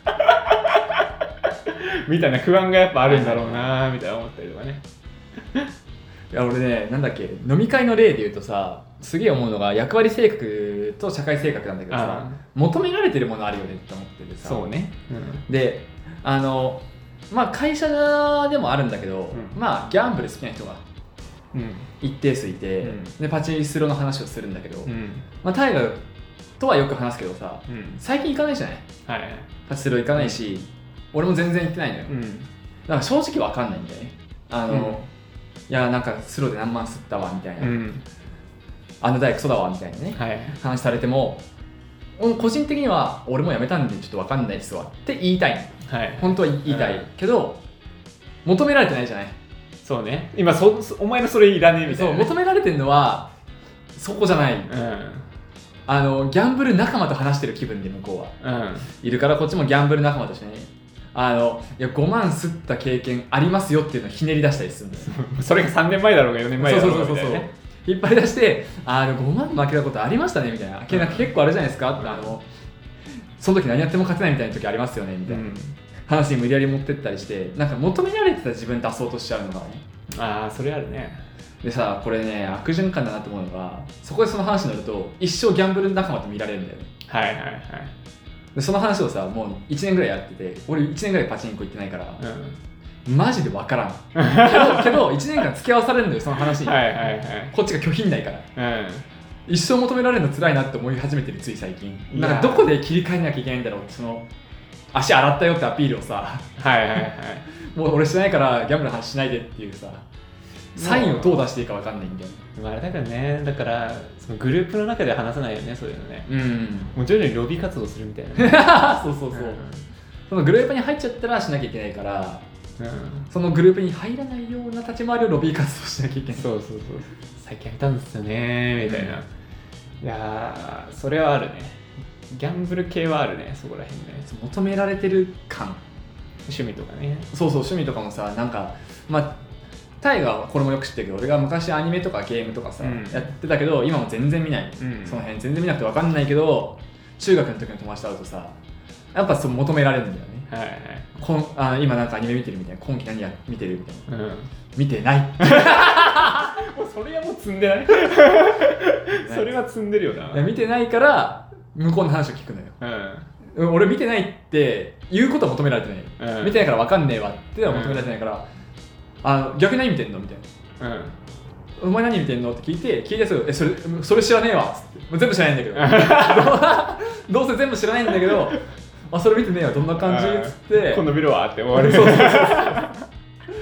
みたいな不安がやっぱあるんだろうなみたいな思ったりとかね。 いや俺ね、なんだっけ、飲み会の例で言うとさ、すげえ思うのが役割性格と社会性格なんだけどさ、求められてるものあるよねって思っててさ。 そうね、 うん、で、あのまあ会社でもあるんだけど、うん、まあギャンブル好きな人が一定数いて、うん、でパチスロの話をするんだけど、うん、まあタイガーとはよく話すけどさ、うん、最近行かないじゃない、はいはい、パチスロ行かないし、うん、俺も全然行ってないのよ、うん、だから正直わかんないんだよね。あの、うん、いやなんかスローで何万吸ったわみたいな、うん、あの台クソだわみたいなね、はい、話されても個人的には俺も辞めたんでちょっと分かんないですわって言いたい、はい、本当は言いたい、うん、けど求められてないじゃない。 そうね、今そお前のそれいらねえみたいな、ね、 そう求められてるのはそこじゃない、うん、あのギャンブル仲間と話してる気分で向こうは、うん、いるから、こっちもギャンブル仲間としてね、あのいやごまん吸った経験ありますよっていうのをひねり出したりするんですよそれがさんねんまえだろうがよねんまえだろうがみたいなね、 引っ張り出してあのごまん負けたことありましたねみたいな、うん、結構あるじゃないですかって、あのその時何やっても勝てないみたいな時ありますよねみたいな、うん、話に無理やり持ってったりして、なんか求められてた自分出そうとしちゃうのがね。 ああそれあるね。 でさ、これね悪循環だなと思うのが、そこでその話になると一生ギャンブル仲間と見られるんだよね。 はいはいはい。 でその話をさもういちねんぐらいやってて、俺いちねんぐらいパチンコ行ってないから、うん、マジで分からんけど、けどいちねんかん付き合わされるんだよその話に、はいはいはい、こっちが拒否んないから、うん、一生求められるの辛いなって思い始めてるつい最近。なんかどこで切り替えなきゃいけないんだろうって、その足洗ったよってアピールをさ、はいはいはい、もう俺してないからギャンブルの話しないでっていうさ、サインをどう出していいか分かんないんだよね。 まあ、あれだからね、だからそのグループの中では話さないよね、そういうのね。うん、もう徐々にロビー活動するみたいな、ね、 そうそうそう、うん、そのグループに入っちゃったらしなきゃいけないから、うん、そのグループに入らないような立ち回りをロビー活動しなきゃいけない。そうそうそう、 最近やめたんですよねみたいな、うん、いやそれはあるね。ギャンブル系はあるね、そこら辺ね。 求められてる感、 趣味とかね。 そうそう、趣味とかもさ、なんかまあタイガーはこれもよく知ってるけど、俺が昔アニメとかゲームとかさ、うん、やってたけど今も全然見ない、うん、その辺全然見なくて分かんないけど、中学の時の友達と会うとさ、やっぱそう求められるんだよね。はいはい、こんあ今なんかアニメ見てるみたいな、今期何や見てるみたいな、うん、見てないもうそれはもう積んでないそれは積んでるよな。 いや見てないから向こうの話を聞くのよ、うん、俺見てないって言うことは求められてない、うん、見てないから分かんねえわっては求められてないから、うん、あの逆に何見てんのみたいな、うん、お前何見てんのって聞いて、聞いてすぐ、えそれそれ知らねえわっつって、もう全部知らないんだけどどうせ全部知らないんだけど、あそれ見てねえわどんな感じっつって、 今度見るわって終わる。そうそうそう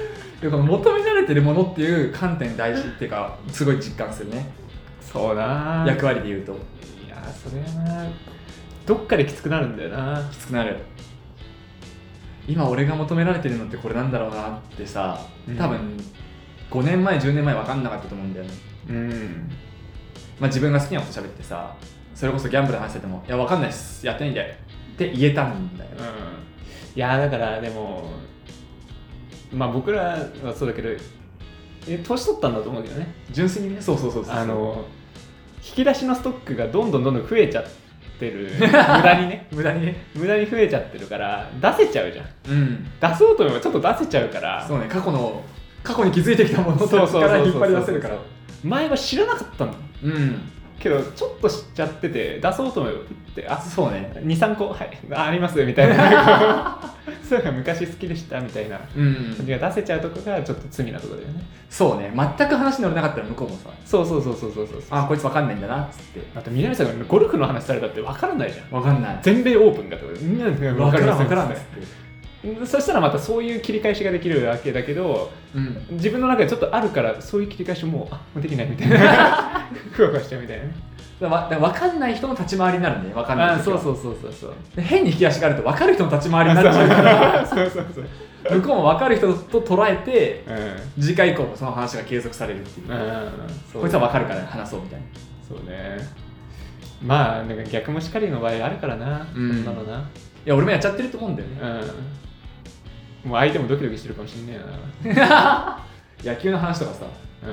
でこの求められてるものっていう観点大事っていうかすごい実感するね。 そうな役割で言うと。 いやそれはなどっかできつくなるんだよな。 きつくなる。今俺が求められてるのってこれなんだろうなってさ、多分ごねんまえじゅうねんまえ分かんなかったと思うんだよね。うんまあ自分が好きなこと喋ってさ、それこそギャンブルの話しててもいや分かんないっすやってないんだよって言えたんだよ、うん、 いやだからでもまあ僕らはそうだけどえ年取ったんだと思うけどね、純粋にね。 そうそうそうそう、 あの引き出しのストックがどんどんどんどん増えちゃってる無駄にね無駄にね無駄に増えちゃってるから出せちゃうじゃん、うん、出そうと思えばちょっと出せちゃうから。 そうね、過去の過去に気づいてきたものから引っ張り出せるから。 前は知らなかったの、うんけどちょっと知っちゃってて出そうと思えばピッてあそうねにさんこはいありますみたいなそういうのが昔好きでしたみたいな感じが出せちゃうとこがちょっと罪なところだよね。 そうね、全く話に乗れなかったら向こうもさそうそうそうそうそうそうあこいつ分かんないんだなっつって。 あと南さんがゴルフの話されたって分からないじゃん。 分かんない。 全米オープンがとかみんなで分からん分からんっつってそしたらまたそういう切り返しができるわけだけど、うん、自分の中でちょっとあるからそういう切り返しもあもうできないみたいなふわふわしちゃうみたいなね。 だから分かんない人の立ち回りになるんで、分かんない人は。 そうそうそうそうそう。 で変に引き出しがあると分かる人の立ち回りになっちゃうからそうそうそう向こうも分かる人と捉えて、うん、次回以降もその話が継続されるっていう、うんうん、こいつは分かるから話そうみたいな。 そうね。まあなんか逆もしかりの場合あるからな、うん、そんなのな。いや俺もやっちゃってると思うんだよね、 うん、もう相手もドキドキしてるかもしんねえな野球の話とかさ、うん、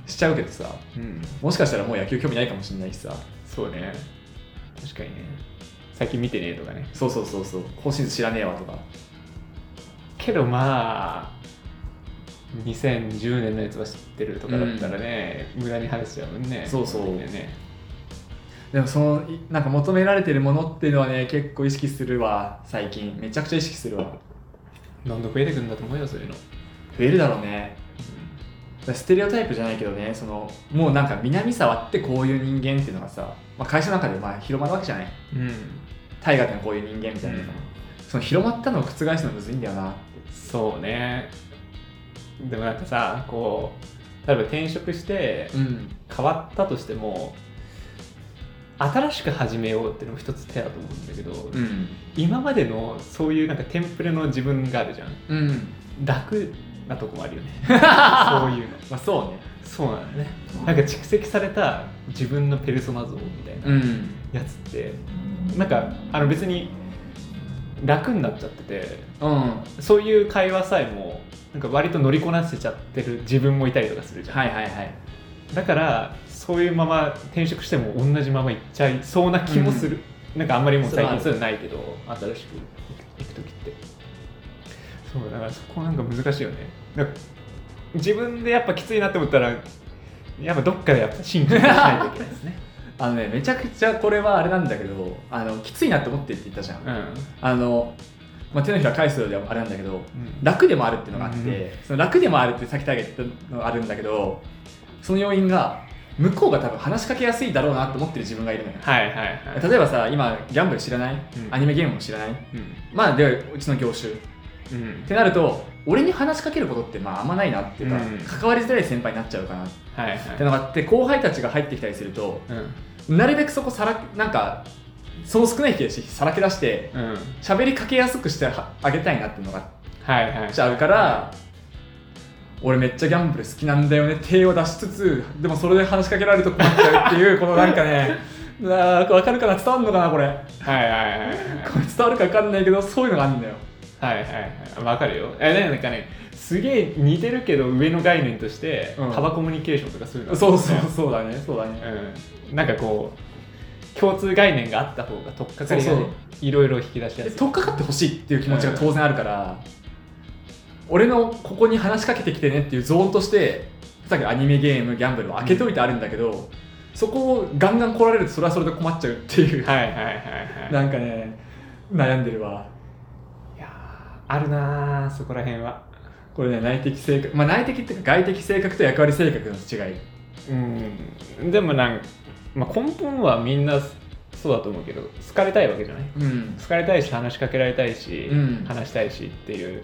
しちゃうけどさ、うん、もしかしたらもう野球興味ないかもしれないしさ。 そうね、確かにね。最近見てねえとかね。 そうそうそうそう、更新図知らねえわとか。 けどまあにせんじゅうねんのやつは知ってるとかだったらね、うん、無駄に話しちゃうもんね。 そうそう、ね、でもそのなんか求められてるものっていうのはね結構意識するわ最近。めちゃくちゃ意識するわ。 どんどん増えてくるんだと思うよそういうの。 増えるだろうね、うん、ステレオタイプじゃないけどね、そのもうなんか南沢ってこういう人間っていうのがさ、まあ、会社の中でまあ広まるわけじゃない、うん、大河ってこういう人間みたいな、うん、その広まったのを覆すのむずいんだよな。 そうね。でもなんかさこう例えば転職して変わったとしても、うん、新しく始めようっていうのも一つ手だと思うんだけど、うん、今までのそういうなんかテンプレの自分があるじゃん、うん、楽なとこもあるよねそういうのまあそうね、 そうなんだね。なんか蓄積された自分のペルソナ像みたいなやつって、うん、なんかあの別に楽になっちゃってて、うん、そういう会話さえもなんか割と乗りこなせちゃってる自分もいたりとかするじゃん。 はいはいはい。 だからそういうまま転職しても同じままいっちゃいそうな気もする、うん、なんかあんまりもう最近そういうのないけど新しく行くときってそうだからそこなんか難しいよね。だから自分でやっぱきついなって思ったらやっぱどっかでやっぱ神経しないといけないですねあのねめちゃくちゃこれはあれなんだけど、あのきついなって思ってって言ったじゃん、うん、あのまあ、手のひら返すようであれなんだけど、うん、楽でもあるっていうのがあって、うん、その楽でもあるってさっきタイが言ったのがあるんだけど、その要因が向こうが多分話しかけやすいだろうなと思ってる自分がいるのよ。 はいはいはい。 例えばさ今ギャンブル知らない、うん、アニメゲームも知らない、うん、まあでうちの業種、うん、ってなると俺に話しかけることってまああんまないなっていうか、うん、関わりづらい先輩になっちゃうかなってのがあって、後輩たちが入ってきたりすると、うん、なるべくそこさらなんかその少ない日だしさらけ出して喋、うん、りかけやすくしてあげたいなっていうのがちゃうから、はいはい、俺めっちゃギャンブル好きなんだよね手を出しつつでもそれで話しかけられると困っちゃうっていうこのなんかね分かるかな伝わるのかなこれ。はいはいはい、はい、 これ伝わるか分かんないけどそういうのがあるんだよ。 はいはいはい分かるよ。えなんかねすげえ似てるけど上の概念として、うん、幅コミュニケーションとかそういうの、 ね、そうそうそうだねそうだね、 うん、なんかこう共通概念があった方が取っかかりが、ね、いろいろ引き出しやすい。 取っかかってほしいっていう気持ちが当然あるから、うん、俺のここに話しかけてきてねっていうゾーンとしてさっきアニメゲームギャンブルを開けといてあるんだけど、うん、そこをガンガン来られるとそれはそれで困っちゃうっていうはいはいはいはいなんかね悩んでるわ。 いやあるなそこら辺は。 これね内的性格、まあ、内的っていうか外的性格と役割性格の違い。 うんでもなんかまあ、根本はみんなそうだと思うけど好かれたいわけじゃない、うん、好かれたいし話しかけられたいし、うん、話したいしっていう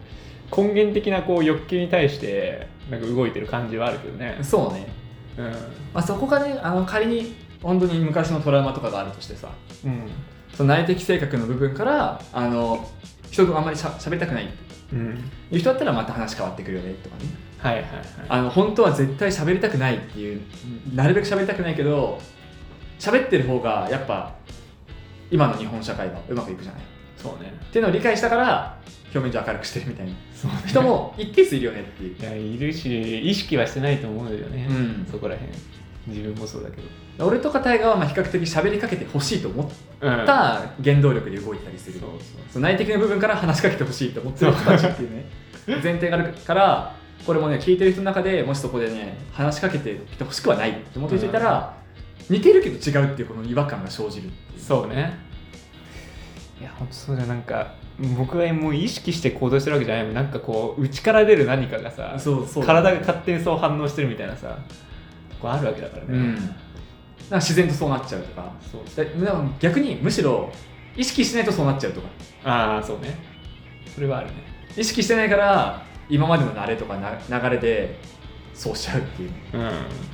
根源的なこう欲求に対してなんか動いてる感じはあるけどね。 そうね、うん、まあ、そこがね、あの仮に本当に昔のトラウマとかがあるとしてさ、うん、その内的性格の部分からあの人とあんまりしゃべりたくないっていう人だったらまた話変わってくるよねとかね、はいはいはい、あの本当は絶対喋りたくないっていう、なるべく喋りたくないけど喋ってる方がやっぱ今の日本社会はうまくいくじゃない。 そうね。 っていうのを理解したから表面上明るくしてるみたいな、そうね、人も一定数いるよねっていう。 いや、いるし意識はしてないと思うんだよね、うん、そこら辺。自分もそうだけど、 俺とかタイガーはまあ比較的喋りかけてほしいと思った原動力で動いたりする、うん、そうそうそう、内的な部分から話しかけてほしいと思ってる人たちっていうね前提があるから、これもね聞いてる人の中でもしそこでね話しかけてきてほしくはないって思ってる人いたら、うん、似てるけど違うっていうこの違和感が生じるっていう。 そうね。いや本当そうじゃ、なんか僕はもう意識して行動してるわけじゃないもん。なんかこう内から出る何かがさ、そうそう、体が勝手にそう反応してるみたいなさあるわけだからね、うん、なんか自然とそうなっちゃうとか、そうでも逆にむしろ意識しないとそうなっちゃうとか。 ああそうね、それはあるね。 意識してないから今までの慣れとかな流れでそうしちゃうっていう、うん、いや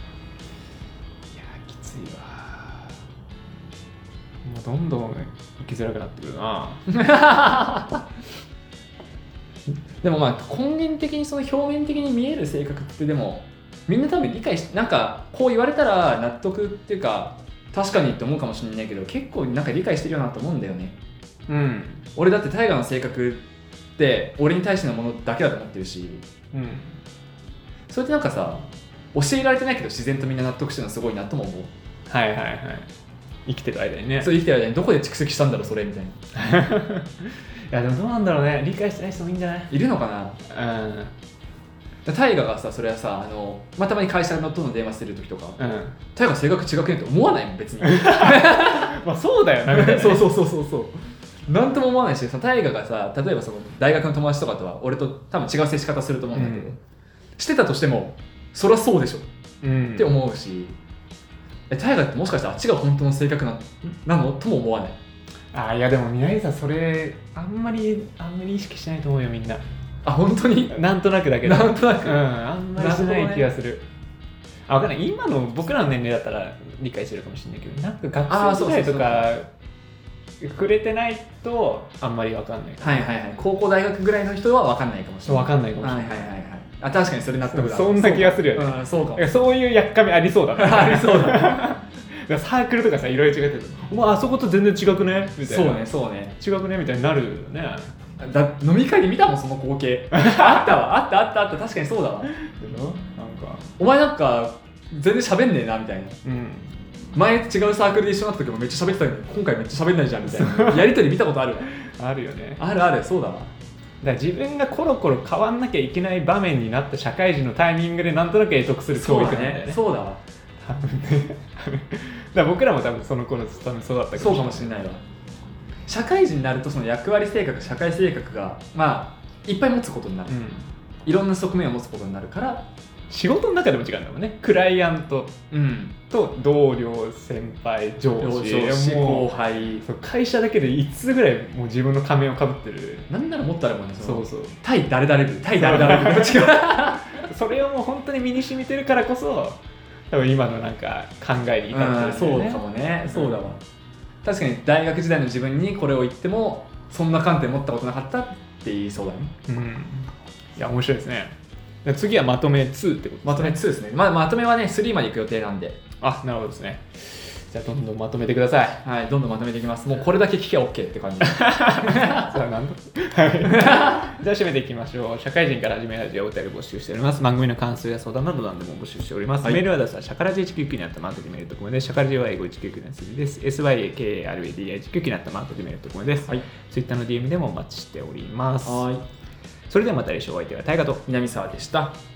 きついわ。もうどんどん生きづらくなってくるなでもまあ根源的にその表面的に見える性格ってでもみんな多分理解し、なんかこう言われたら納得っていうか確かにって思うかもしれないけど、結構なんか理解してるよなと思うんだよね。うん。俺だってタイガーの性格って俺に対してのものだけだと思ってるし、うん。それってなんかさ、教えられてないけど自然とみんな納得してるのすごいなとも思う。 はいはいはい。生きてる間にね。 そう、生きてる間にどこで蓄積したんだろうそれみたいな。いやでもどうなんだろうね。理解してない人もいいんじゃない？ いるのかな。うん。タイガがさ、それはさ、あの、まあ、たまに会社のとの電話してる時とか、うん、タイガ性格違くねって思わないもん別にまあそうだよな、 ね、そうそうそうそうそうなんとも思わないし、そのタイガがさ、例えばその大学の友達とかとは俺と多分違う接し方すると思うんだけど、うん、してたとしてもそりゃそうでしょ、うん、って思うし、えタイガってもしかしたらあっちが本当の性格 な, なのとも思わない。 あ、いやでもみなぎさんそれあんまりあんまり意識しないと思うよみんな。 あ、本当になんとなくだけど、 なんとなく、 うん、あんまりしない気がする。るあ、分かんない。今の僕らの年齢だったら理解してるかもしれないけど、なんか学生時代とかくれてないとあんまり分かんない。 はいはいはい。高校大学ぐらいの人は分かんないかもしれない。 分かんないかもしれない。 はいはいはいはい。あ、確かにそれ納得だ。 そんな気がするよね。 うん、そうかも。 そういうやっかみありそうだね。 ありそうだね。 サークルとかさ、いろいろ違ってる。お前あそこと全然違くねみたいな。 そうねそうね。 違くねみたいになるよね。 だ飲み会で見たもんその光景あったわ、あったあったあった、確かにそうだわ。なんかお前なんか全然喋んねえなみたいな、うん、前違うサークルで一緒になった時もめっちゃ喋ってたのに今回めっちゃ喋んないじゃんみたいなやりとり見たことあるわあるよね。 あるある、そうだわ。だから自分がコロコロ変わんなきゃいけない場面になった社会人のタイミングでなんとなく得得する教育なんだよね。 そうだわ、 多分ねだから僕らも多分その頃多分そうだったかもしれない。そうかもしれないわ。社会人になるとその役割性格、社会性格がまあいっぱい持つことになる、うん、いろんな側面を持つことになるから、 仕事の中でも違うんだもんね。クライアントと同僚、先輩、上司、 後輩、 会社だけでいつつぐらいもう自分の仮面をかぶってる。 なんならもっとあるもんね。 そうそう、 対誰々部、対誰々部それをもう本当に身に染みてるからこそ多分今のなんか考えに至ってるんだよね。 そうかもね、そうだわ、うん、確かに大学時代の自分にこれを言ってもそんな観点持ったことなかったって言いそうだね。 うん、いや面白いですね。次はまとめにってことですね。 まとめにですね。まあ、まとめはねさんまで行く予定なんで。 あ、なるほどですね。じゃあどんどんまとめてください。 はい、どんどんまとめていきます。もうこれだけ聞けば OK って感じ。 そうなんだ。はい。じゃあ締めていきましょう。社会人から始めラジオお便り募集しております。番組の感想や相談など何でも募集しております。はい、メールアドレスはシャカラジいちきゅうきゅうにあったマークでメールドコムです。シャカラジは英語いちきゅうきゅうの数字です。エスワイエーケーエーアールエーディーアイいちきゅうきゅうにあったマークでメールドコムです。はい。Twitter の ディーエム でもお待ちしております。はい。それではまた来週お相手は大河と南沢でした。